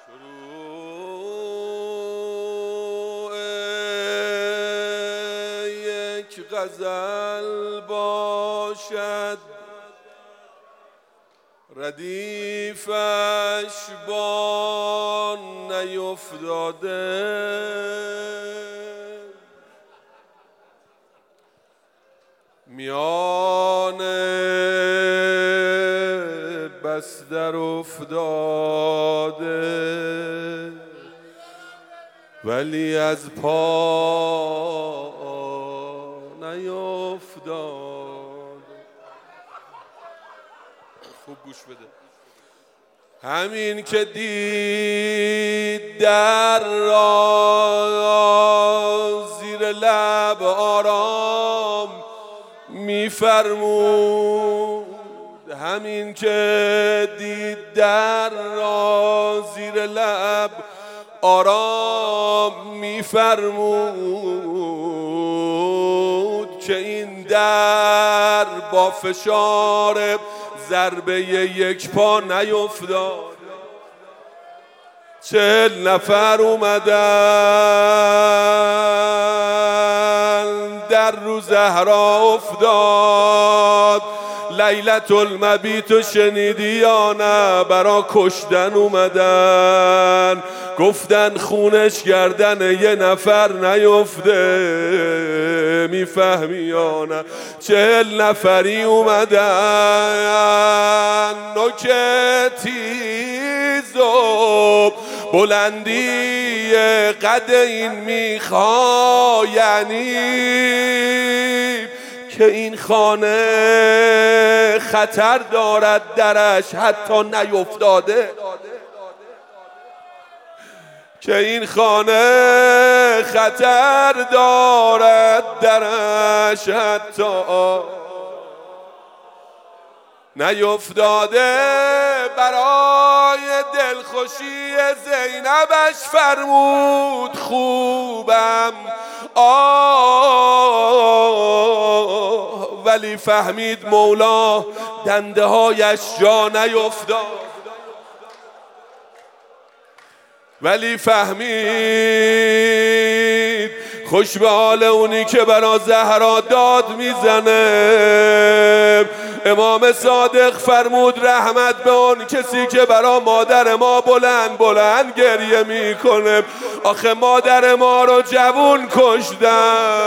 شروع یک غزل باشد ردیفش با نیفتاده، میان بستر افتاده ولی از پا نیفتاده. خوب گوش بده. همین که دید در را زیر لب آرام میفرمود، همین که دید در را زیر لب آرام میفرمود که این در با فشار ضربه یک پا نیفتاد. 40 نفر اومدن در رو زهرا افتاد، لیلت المبیت و شنیدی یا نه؟ برا کشتن اومدن، گفتن خونش گردن یه نفر نیفته، میفهمی یا نه؟ 40 نفری اومدن، نوک تیز و بلندی قد این میخوا، یعنی که این خانه خطر دارد درش حتی نیفتاده، که این خانه خطر دارد درش حتی نیفتاده. برای دلخوشی زینبش فرمود خوبم ولی فهمید مولا دنده هایش جا نیفتاد، ولی فهمید خوش به حال اونی که برا زهرا داد میزنه. امام صادق فرمود رحمت به اون کسی که برا مادر ما بلند بلند گریه میکنه. آخه مادر ما رو جوون کشتن.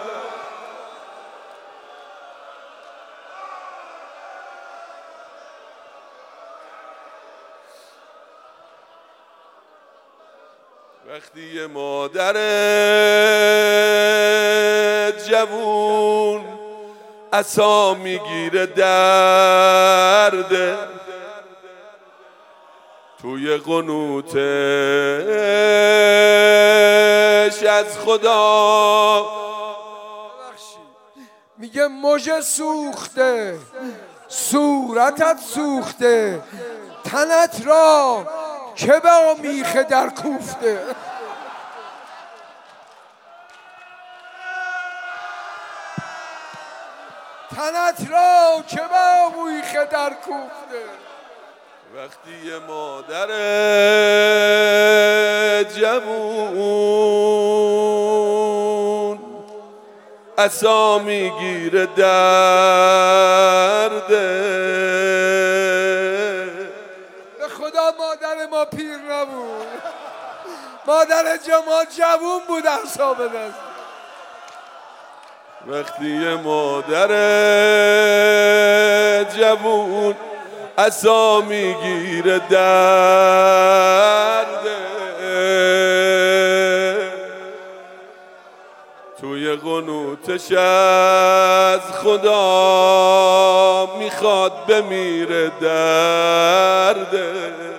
وقتی یه مادر جوون عصا میگیره درده، توی قنوتش از خدا میگه مژه سوخته، صورتت سوخته، تنت را که با میخه در کوفته. تنت را که با میخه در کوفته. وقتی یه مادر جوون عصا میگیره درده، به خدا مادر ما پیر نبود، مادر ما جوون بود عصا به دست. وقتی یه مادر جوون عصا میگیره درده، توی قنوتش از خدا میخواد بمیره درده.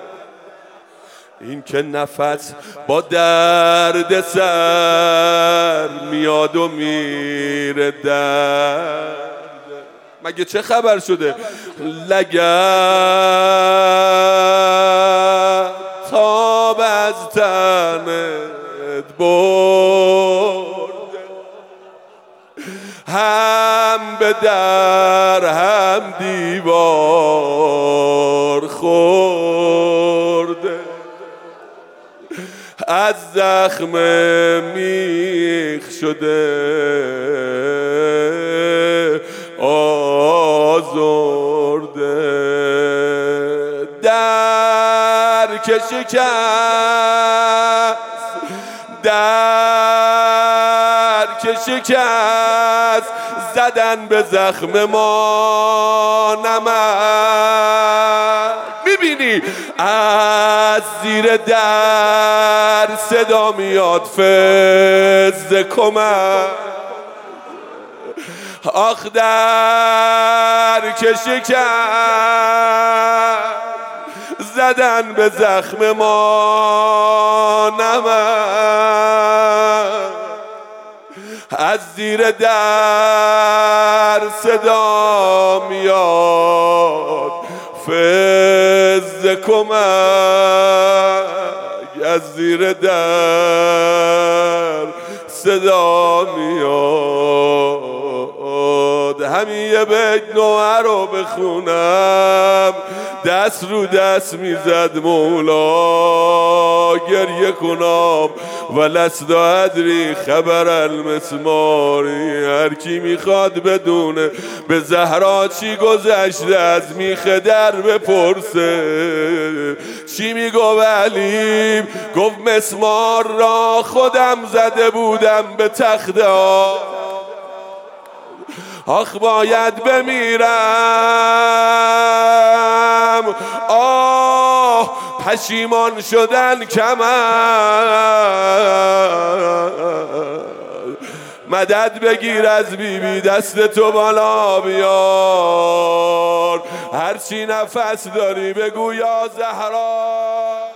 این که نفس با درد سر میاد و میره درده. مگه چه خبر شده؟ لگد تاب از تنت برد، هم به در هم دیوار خورده. از زخم میخ شده آزرده، در که شکست، در که شکست، زدن به زخم ما نمک. میبینی از زیر در صدا میاد فز کمک، آخ در که شکست، زدن به زخم ما نمک. از زیر در صدا میاد فز کمک، از زیر در صدا میاد. همین یه بیت نوعه رو بخونم، دست رو دست میزد مولا، گریه کنم ولست ادری خبر المسماری. هر کی میخواد بدونه به زهرا چی گذشته، از میخ در بپرسه. چی میگو علی؟ گفت مسمار را خودم زده بودم به تخت ها، آخ باید بمیرم، آه پشیمان شدن کمر. مدد بگیر از بیبی، دست تو بالا بیار، هرچی نفس داری بگو یا زهرا.